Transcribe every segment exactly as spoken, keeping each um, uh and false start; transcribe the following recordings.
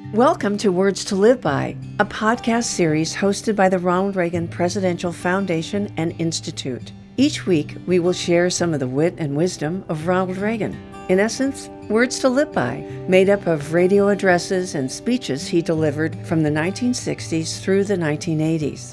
Welcome to Words to Live By, a podcast series hosted by the Ronald Reagan Presidential Foundation and Institute. Each week, we will share some of the wit and wisdom of Ronald Reagan. In essence, words to live by, made up of radio addresses and speeches he delivered from the nineteen sixties through the nineteen eighties.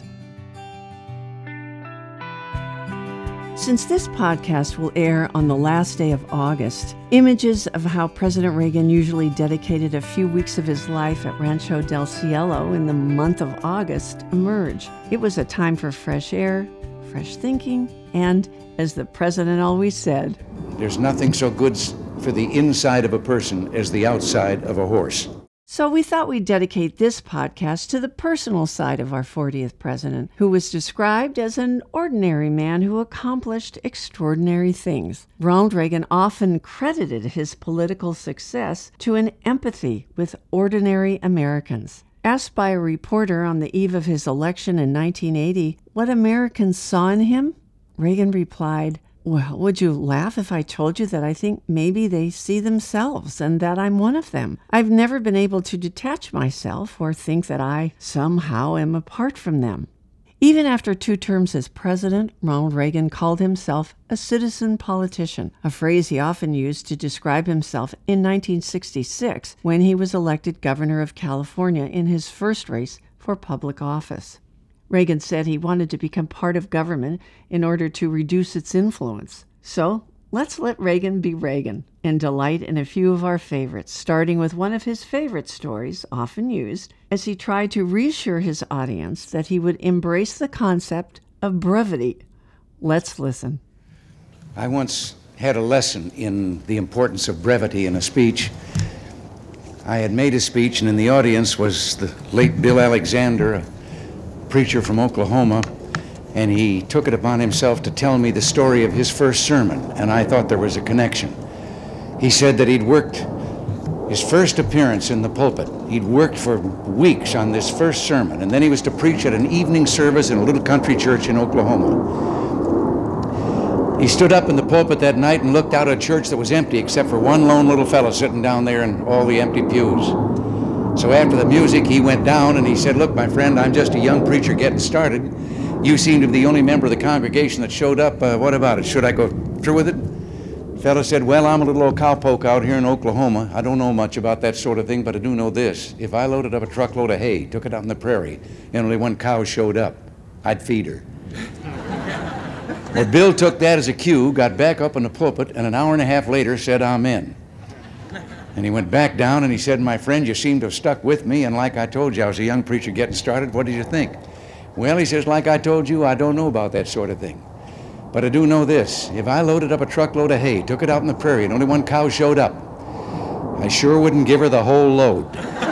Since this podcast will air on the last day of August, images of how President Reagan usually dedicated a few weeks of his life at Rancho del Cielo in the month of August emerge. It was a time for fresh air, fresh thinking, and, as the president always said, "There's nothing so good for the inside of a person as the outside of a horse." So we thought we'd dedicate this podcast to the personal side of our fortieth president, who was described as an ordinary man who accomplished extraordinary things. Ronald Reagan often credited his political success to an empathy with ordinary Americans. Asked by a reporter on the eve of his election in nineteen eighty what Americans saw in him, Reagan replied, "Well, would you laugh if I told you that I think maybe they see themselves and that I'm one of them? I've never been able to detach myself or think that I somehow am apart from them." Even after two terms as president, Ronald Reagan called himself a citizen politician, a phrase he often used to describe himself in nineteen sixty-six when he was elected governor of California in his first race for public office. Reagan said he wanted to become part of government in order to reduce its influence. So let's let Reagan be Reagan and delight in a few of our favorites, starting with one of his favorite stories, often used, as he tried to reassure his audience that he would embrace the concept of brevity. Let's listen. I once had a lesson in the importance of brevity in a speech. I had made a speech, and in the audience was the late Bill Alexander, a preacher from Oklahoma, and he took it upon himself to tell me the story of his first sermon, and I thought there was a connection. He said that he'd worked his first appearance in the pulpit. He'd worked for weeks on this first sermon, and then he was to preach at an evening service in a little country church in Oklahoma. He stood up in the pulpit that night and looked out at a church that was empty except for one lone little fellow sitting down there in all the empty pews. So after the music, he went down and he said, "Look, my friend, I'm just a young preacher getting started. You seem to be the only member of the congregation that showed up. Uh, what about it? Should I go through with it?" The fellow said, "Well, I'm a little old cowpoke out here in Oklahoma. I don't know much about that sort of thing, but I do know this. If I loaded up a truckload of hay, took it out in the prairie, and only one cow showed up, I'd feed her." Well, Bill took that as a cue, got back up in the pulpit, and an hour and a half later said, "Amen." And he went back down and he said, "My friend, you seem to have stuck with me, and like I told you, I was a young preacher getting started. What did you think?" "Well," he says, "like I told you, I don't know about that sort of thing. But I do know this. If I loaded up a truckload of hay, took it out in the prairie, and only one cow showed up, I sure wouldn't give her the whole load."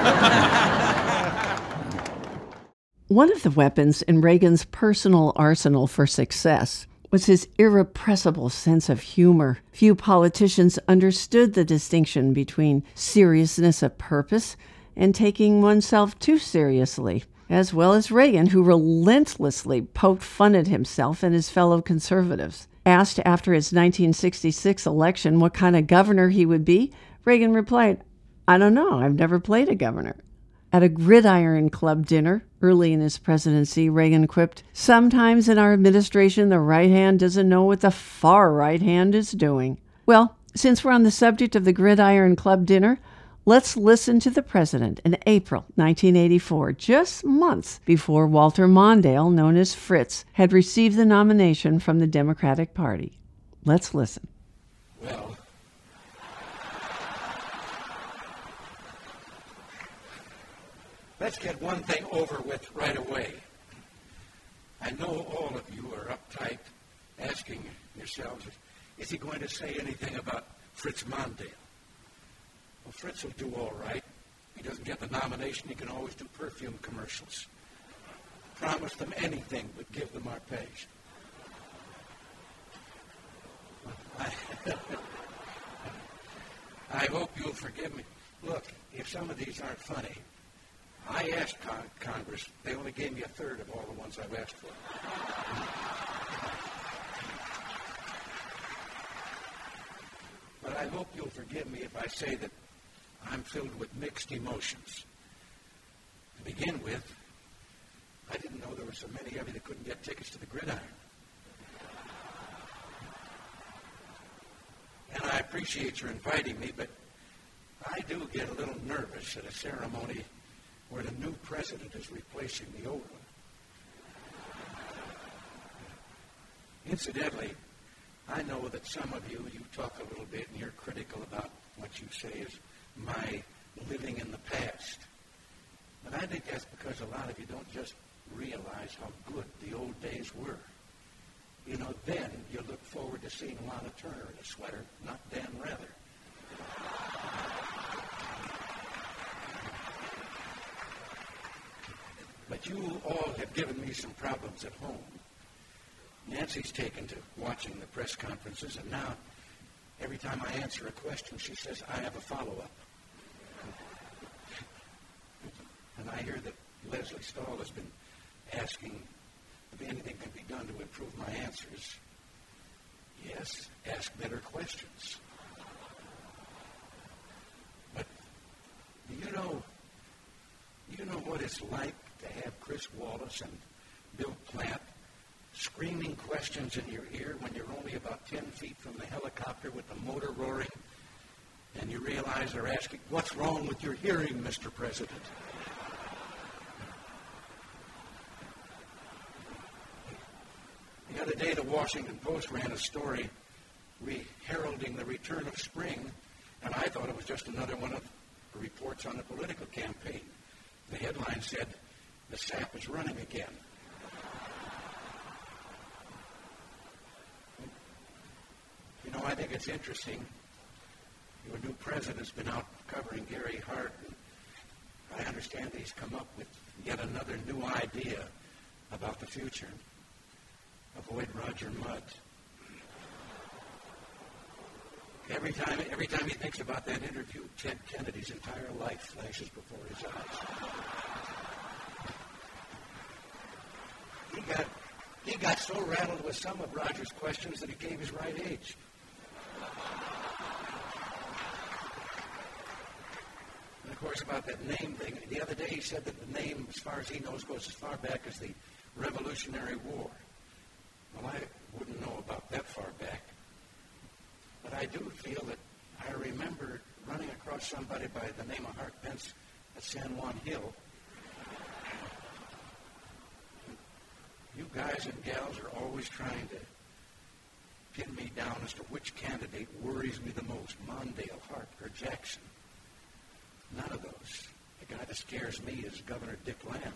One of the weapons in Reagan's personal arsenal for success was his irrepressible sense of humor. Few politicians understood the distinction between seriousness of purpose and taking oneself too seriously, as well as Reagan, who relentlessly poked fun at himself and his fellow conservatives. Asked after his nineteen sixty-six election what kind of governor he would be, Reagan replied, "I don't know. I've never played a governor." At a Gridiron Club dinner early in his presidency, Reagan quipped, "Sometimes in our administration, the right hand doesn't know what the far right hand is doing." Well, since we're on the subject of the Gridiron Club dinner, let's listen to the president in April nineteen eighty-four, just months before Walter Mondale, known as Fritz, had received the nomination from the Democratic Party. Let's listen. Well, let's get one thing over with right away. I know all of you are uptight, asking yourselves, is he going to say anything about Fritz Mondale? Well, Fritz will do all right. He doesn't get the nomination, he can always do perfume commercials. Promise them anything, but give them our page. I, I hope you'll forgive me. Look, if some of these aren't funny, I asked con- Congress. They only gave me a third of all the ones I've asked for. But I hope you'll forgive me if I say that I'm filled with mixed emotions. To begin with, I didn't know there were so many of you that couldn't get tickets to the gridiron. And I appreciate your inviting me, but I do get a little nervous at a ceremony where the new president is replacing the old one. Incidentally, I know that some of you, you talk a little bit and you're critical about what you say is my living in the past. But I think that's because a lot of you don't just realize how good the old days were. You know, then you look forward to seeing Lana Turner in a sweater, not Dan Rather. But you all have given me some problems at home. Nancy's taken to watching the press conferences, and now every time I answer a question, she says, I have a follow-up. And I hear that Leslie Stahl has been asking if anything can be done to improve my answers. Yes, ask better questions. But do you know, do you know what it's like to have Chris Wallace and Bill Platt screaming questions in your ear when you're only about ten feet from the helicopter with the motor roaring, and you realize they're asking, what's wrong with your hearing, Mister President? The other day, the Washington Post ran a story re- heralding the return of spring, and I thought it was just another one of the reports on the political campaign. The headline said, the sap is running again. You know, I think it's interesting. Your new president's been out covering Gary Hart, and I understand he's come up with yet another new idea about the future. Avoid Roger Mudd. Every time, every time he thinks about that interview, Ted Kennedy's entire life flashes before his eyes. He got, he got so rattled with some of Roger's questions that he gave his right age. And of course, about that name thing, the other day he said that the name, as far as he knows, goes as far back as the Revolutionary War. Well, I wouldn't know about that far back. But I do feel that I remember running across somebody by the name of Hart Pence at San Juan Hill. You guys and gals are always trying to pin me down as to which candidate worries me the most, Mondale, Hart, or Jackson. None of those. The guy that scares me is Governor Dick Land.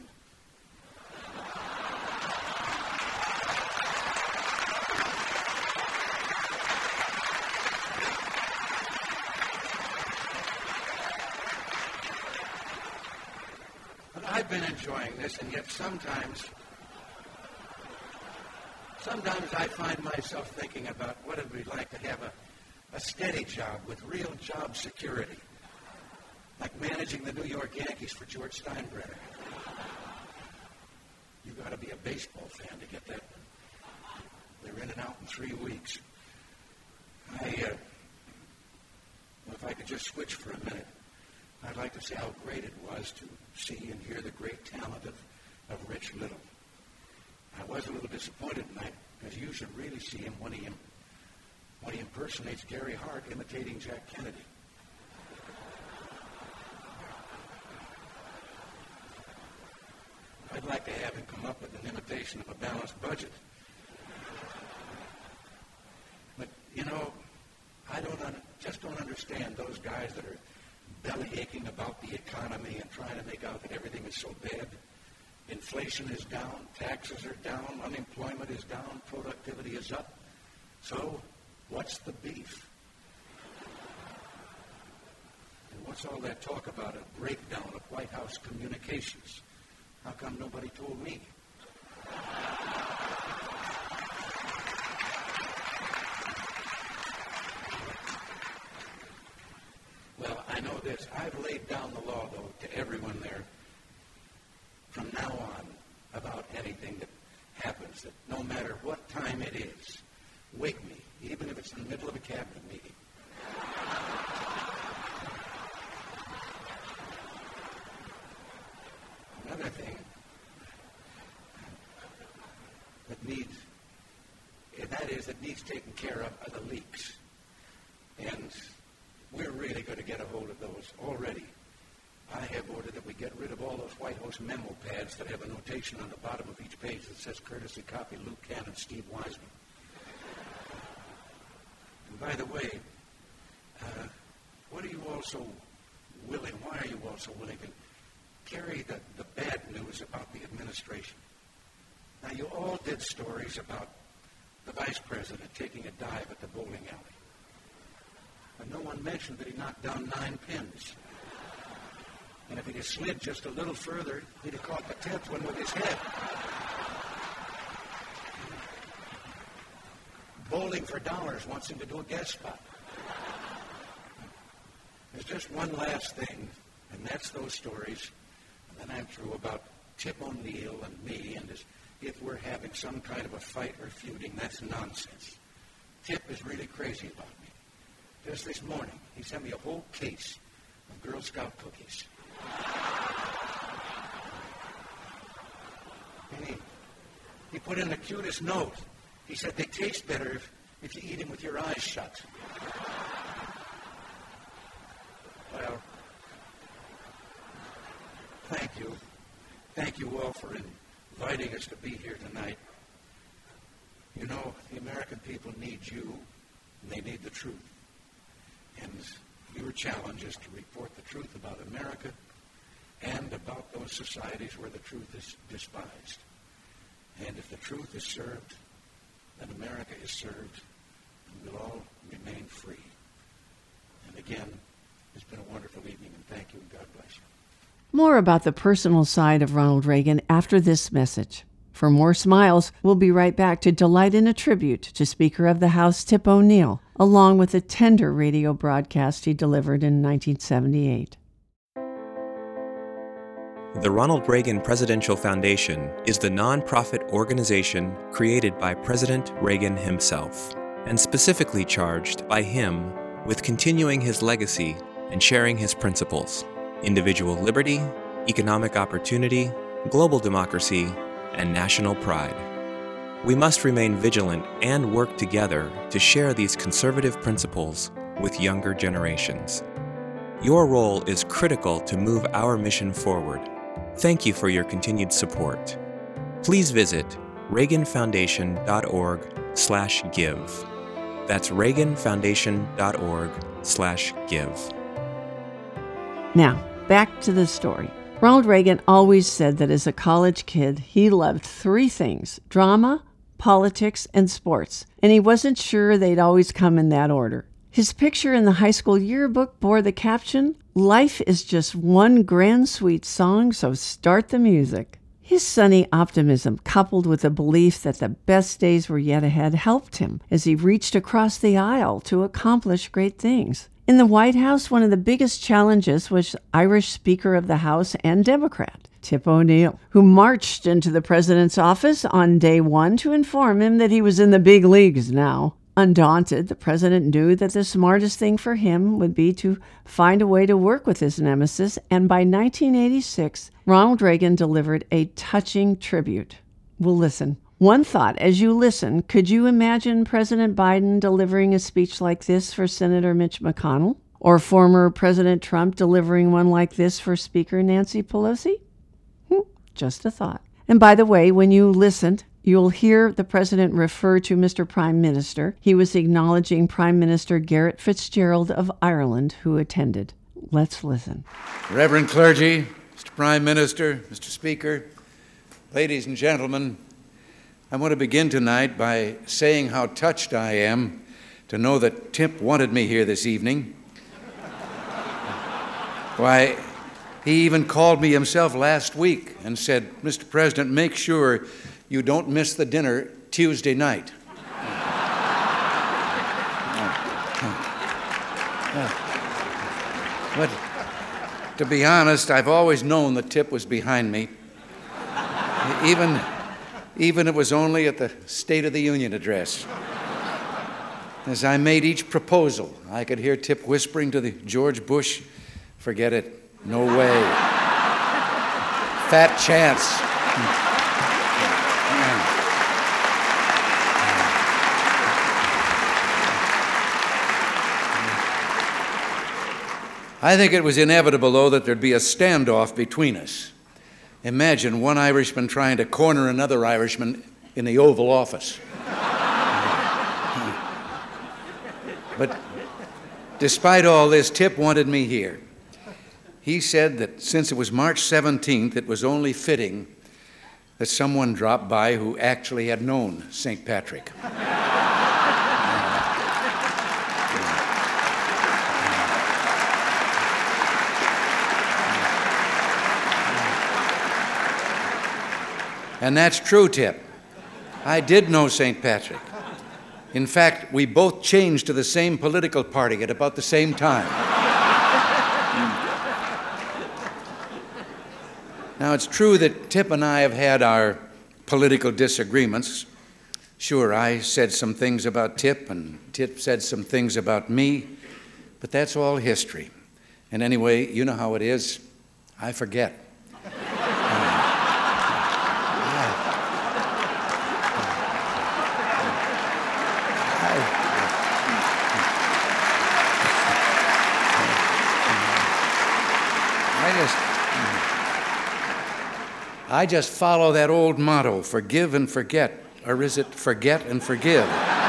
I've been enjoying this, and yet sometimes, sometimes I find myself thinking about what it would be like to have a, a steady job with real job security, like managing the New York Yankees for George Steinbrenner. You've got to be a baseball fan to get that. They're in and out in three weeks. I, uh, well, if I could just switch for a minute, I'd like to say how great it was to see and hear the great talent of, of Rich Little. I was a little disappointed tonight because you should really see him when he, when he impersonates Gary Hart imitating Jack Kennedy. I'd like to have him come up with an imitation of a balanced budget. But, you know, I don't un- just don't understand those guys that are belly aching about the economy and trying to make out that everything is so bad. Inflation is down, taxes are down, unemployment is down, productivity is up. So, what's the beef? And what's all that talk about a breakdown of White House communications? How come nobody told me? Well, I know this. I've laid down the law, though, to everyone there from now on about anything that happens, that no matter what time it is, wake me, even if it's in the middle of a cabinet meeting. other thing that needs, and that is that needs taken care of are the leaks. And we're really going to get a hold of those already. I have ordered that we get rid of all those White House memo pads that have a notation on the bottom of each page that says courtesy copy Luke Cannon, Steve Wiseman. And by the way, uh, what are you all so willing, why are you all so willing to carry the, the bad news about the administration? Now, you all did stories about the vice president taking a dive at the bowling alley. But no one mentioned that he knocked down nine pins. And if he'd have slid just a little further, he'd have caught the tenth one with his head. Bowling for Dollars wants him to do a guest spot. There's just one last thing, and that's those stories. And then I'm through about Tip O'Neill and me, and as if we're having some kind of a fight or feuding. That's nonsense. Tip is really crazy about me. Just this morning, he sent me a whole case of Girl Scout cookies. And he, he put in the cutest note. He said they taste better if, if you eat them with your eyes shut. Well, thank you. Thank you all for inviting us to be here tonight. You know, the American people need you, and they need the truth. And your challenge is to report the truth about America and about those societies where the truth is despised. And if the truth is served, then America is served, and we'll all remain free. And again, it's been a wonderful evening, and thank you, and God bless you. More about the personal side of Ronald Reagan after this message. For more smiles, we'll be right back to delight in a tribute to Speaker of the House Tip O'Neill, along with a tender radio broadcast he delivered in nineteen seventy-eight. The Ronald Reagan Presidential Foundation is the nonprofit organization created by President Reagan himself, and specifically charged by him with continuing his legacy and sharing his principles: individual liberty, economic opportunity, global democracy, and national pride. We must remain vigilant and work together to share these conservative principles with younger generations. Your role is critical to move our mission forward. Thank you for your continued support. Please visit reaganfoundation.org slash give. That's reaganfoundation.org slash give. Now, back to the story. Ronald Reagan always said that as a college kid, he loved three things: drama, politics, and sports, and he wasn't sure they'd always come in that order. His picture in the high school yearbook bore the caption, "Life is just one grand sweet song, so start the music." His sunny optimism, coupled with the belief that the best days were yet ahead, helped him as he reached across the aisle to accomplish great things. In the White House, one of the biggest challenges was Irish Speaker of the House and Democrat, Tip O'Neill, who marched into the president's office on day one to inform him that he was in the big leagues now. Undaunted, the president knew that the smartest thing for him would be to find a way to work with his nemesis, and by nineteen eighty-six, Ronald Reagan delivered a touching tribute. We'll listen. One thought as you listen: could you imagine President Biden delivering a speech like this for Senator Mitch McConnell? Or former President Trump delivering one like this for Speaker Nancy Pelosi? Hmm, just a thought. And by the way, when you listened, you'll hear the president refer to Mister Prime Minister. He was acknowledging Prime Minister Garret Fitzgerald of Ireland, who attended. Let's listen. Reverend clergy, Mister Prime Minister, Mister Speaker, ladies and gentlemen, I want to begin tonight by saying how touched I am to know that Tip wanted me here this evening. Why, he even called me himself last week and said, "Mister President, make sure you don't miss the dinner Tuesday night." But to be honest, I've always known that Tip was behind me. Even, even it was only at the State of the Union address. As I made each proposal, I could hear Tip whispering to the George Bush, "Forget it, no way." fat chance. I think it was inevitable, though, that there'd be a standoff between us. Imagine one Irishman trying to corner another Irishman in the Oval Office. But despite all this, Tip wanted me here. He said that since it was March seventeenth, it was only fitting that someone dropped by who actually had known Saint Patrick. And that's true, Tip. I did know Saint Patrick. In fact, we both changed to the same political party at about the same time. Now, it's true that Tip and I have had our political disagreements. Sure, I said some things about Tip, and Tip said some things about me, but that's all history. And anyway, you know how it is. I forget. I just follow that old motto, forgive and forget, or is it forget and forgive?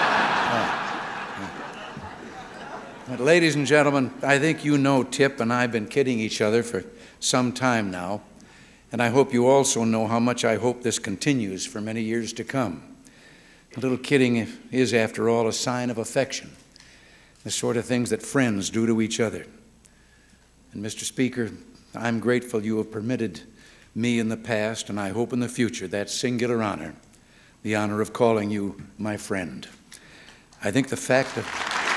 But ladies and gentlemen, I think you know Tip and I have been kidding each other for some time now, and I hope you also know how much I hope this continues for many years to come. A little kidding is, after all, a sign of affection, the sort of things that friends do to each other. And Mister Speaker, I'm grateful you have permitted me in the past, and I hope in the future, that singular honor, the honor of calling you my friend. I think the fact of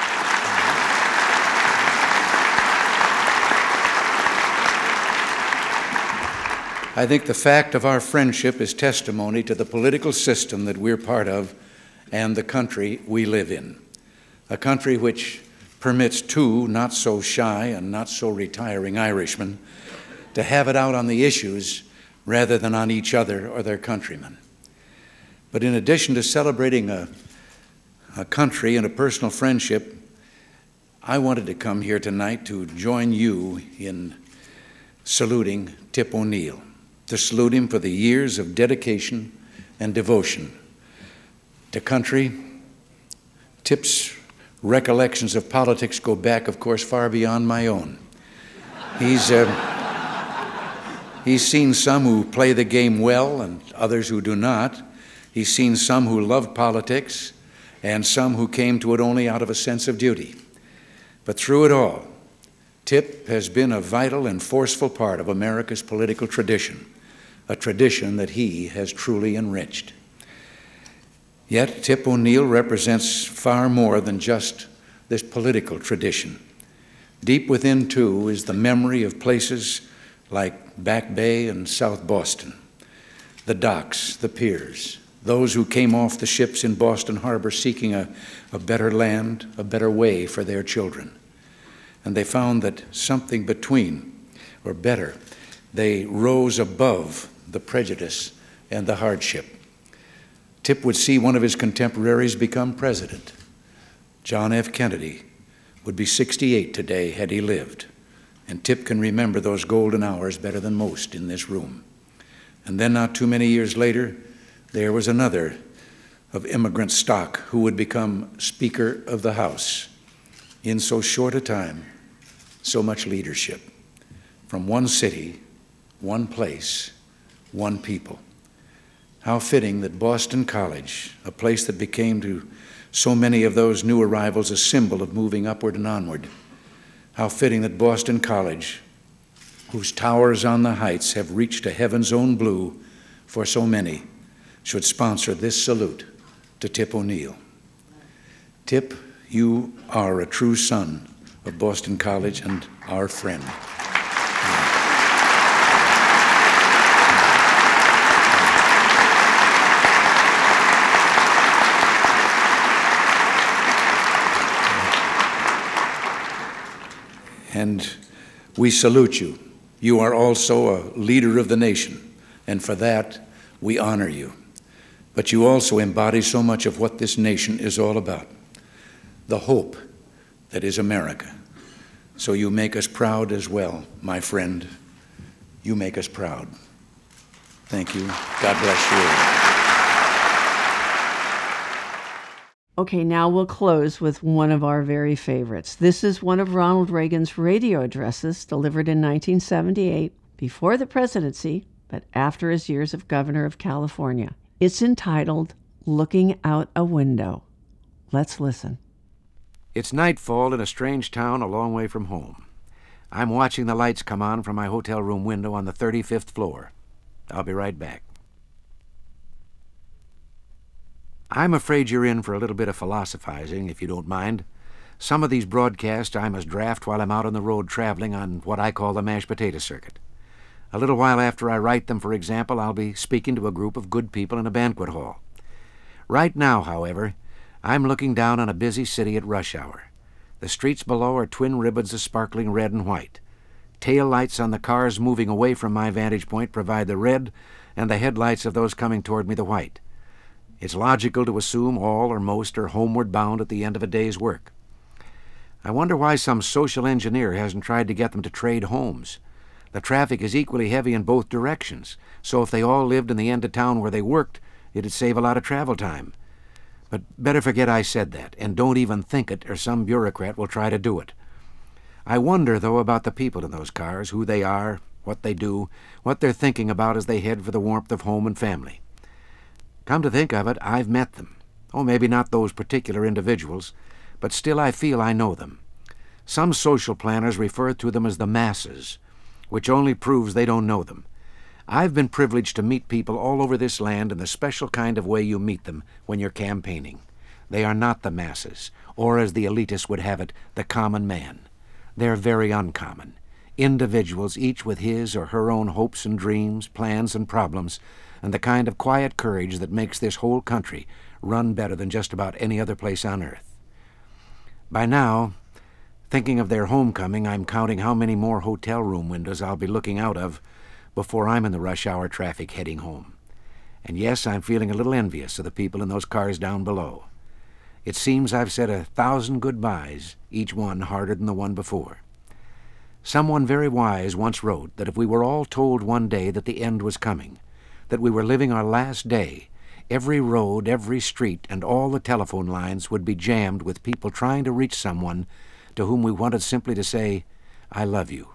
I think the fact of our friendship is testimony to the political system that we're part of and the country we live in, a country which permits two not so shy and not so retiring Irishmen to have it out on the issues rather than on each other or their countrymen. But in addition to celebrating a, a country and a personal friendship, I wanted to come here tonight to join you in saluting Tip O'Neill, to salute him for the years of dedication and devotion to country. Tip's recollections of politics go back, of course, far beyond my own. He's uh, He's seen some who play the game well and others who do not. He's seen some who love politics and some who came to it only out of a sense of duty. But through it all, Tip has been a vital and forceful part of America's political tradition, a tradition that he has truly enriched. Yet Tip O'Neill represents far more than just this political tradition. Deep within, too, is the memory of places like Back Bay and South Boston, the docks, the piers, those who came off the ships in Boston Harbor seeking a, a better land, a better way for their children. And they found that something between, or better, they rose above the prejudice and the hardship. Tip would see one of his contemporaries become president. John F. Kennedy would be sixty-eight today had he lived. And Tip can remember those golden hours better than most in this room. And then not too many years later, there was another of immigrant stock who would become Speaker of the House. In so short a time, so much leadership. From one city, one place, one people. How fitting that Boston College, a place that became to so many of those new arrivals a symbol of moving upward and onward, how fitting that Boston College, whose towers on the heights have reached a heaven's own blue for so many, should sponsor this salute to Tip O'Neill. Tip, you are a true son of Boston College and our friend. And we salute you. You are also a leader of the nation, and for that, we honor you. But you also embody so much of what this nation is all about, the hope that is America. So you make us proud as well, my friend. You make us proud. Thank you. God bless you. Okay, now we'll close with one of our very favorites. This is one of Ronald Reagan's radio addresses delivered in nineteen seventy-eight, before the presidency, but after his years of governor of California. It's entitled, Looking Out a Window. Let's listen. It's nightfall in a strange town a long way from home. I'm watching the lights come on from my hotel room window on the thirty-fifth floor. I'll be right back. I'm afraid you're in for a little bit of philosophizing, if you don't mind. Some of these broadcasts I must draft while I'm out on the road traveling on what I call the mashed potato circuit. A little while after I write them, for example, I'll be speaking to a group of good people in a banquet hall. Right now, however, I'm looking down on a busy city at rush hour. The streets below are twin ribbons of sparkling red and white. Tail lights on the cars moving away from my vantage point provide the red, and the headlights of those coming toward me the white. It's logical to assume all or most are homeward bound at the end of a day's work. I wonder why some social engineer hasn't tried to get them to trade homes. The traffic is equally heavy in both directions, so if they all lived in the end of town where they worked, it'd save a lot of travel time. But better forget I said that, and don't even think it, or some bureaucrat will try to do it. I wonder, though, about the people in those cars, who they are, what they do, what they're thinking about as they head for the warmth of home and family. Come to think of it, I've met them. Oh, maybe not those particular individuals, but still I feel I know them. Some social planners refer to them as the masses, which only proves they don't know them. I've been privileged to meet people all over this land in the special kind of way you meet them when you're campaigning. They are not the masses, or as the elitists would have it, the common man. They're very uncommon. Individuals, each with his or her own hopes and dreams, plans and problems, and the kind of quiet courage that makes this whole country run better than just about any other place on earth. By now, thinking of their homecoming, I'm counting how many more hotel room windows I'll be looking out of before I'm in the rush hour traffic heading home. And yes, I'm feeling a little envious of the people in those cars down below. It seems I've said a thousand goodbyes, each one harder than the one before. Someone very wise once wrote that if we were all told one day that the end was coming, that we were living our last day, every road, every street, and all the telephone lines would be jammed with people trying to reach someone to whom we wanted simply to say, I love you.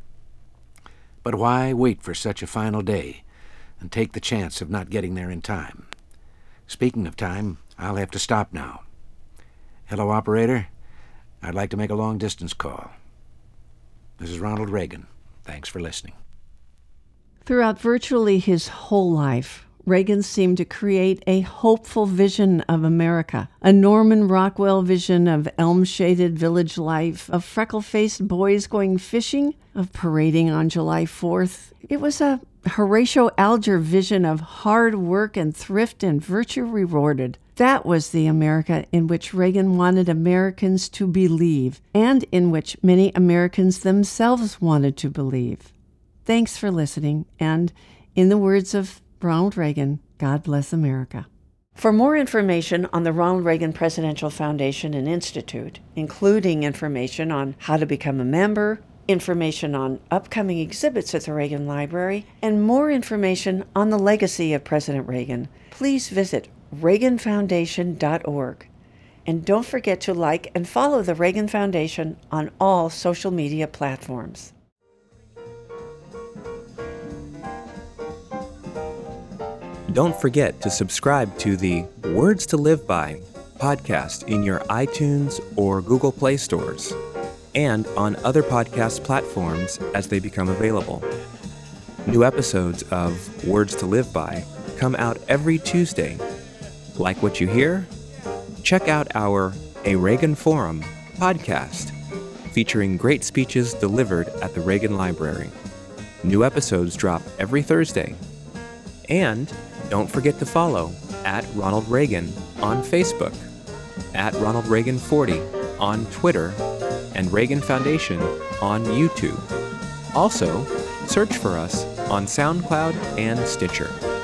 But why wait for such a final day and take the chance of not getting there in time? Speaking of time, I'll have to stop now. Hello, operator. I'd like to make a long-distance call. This is Ronald Reagan. Thanks for listening. Throughout virtually his whole life, Reagan seemed to create a hopeful vision of America, a Norman Rockwell vision of elm-shaded village life, of freckle-faced boys going fishing, of parading on July fourth. It was a Horatio Alger vision of hard work and thrift and virtue rewarded. That was the America in which Reagan wanted Americans to believe, and in which many Americans themselves wanted to believe. Thanks for listening, and in the words of Ronald Reagan, God bless America. For more information on the Ronald Reagan Presidential Foundation and Institute, including information on how to become a member, information on upcoming exhibits at the Reagan Library, and more information on the legacy of President Reagan, please visit reagan foundation dot org. And don't forget to like and follow the Reagan Foundation on all social media platforms. Don't forget to subscribe to the Words to Live By podcast in your iTunes or Google Play stores and on other podcast platforms as they become available. New episodes of Words to Live By come out every Tuesday. Like what you hear? Check out our A Reagan Forum podcast featuring great speeches delivered at the Reagan Library. New episodes drop every Thursday. And don't forget to follow at Ronald Reagan on Facebook, at Ronald Reagan forty on Twitter, and Reagan Foundation on YouTube. Also, search for us on SoundCloud and Stitcher.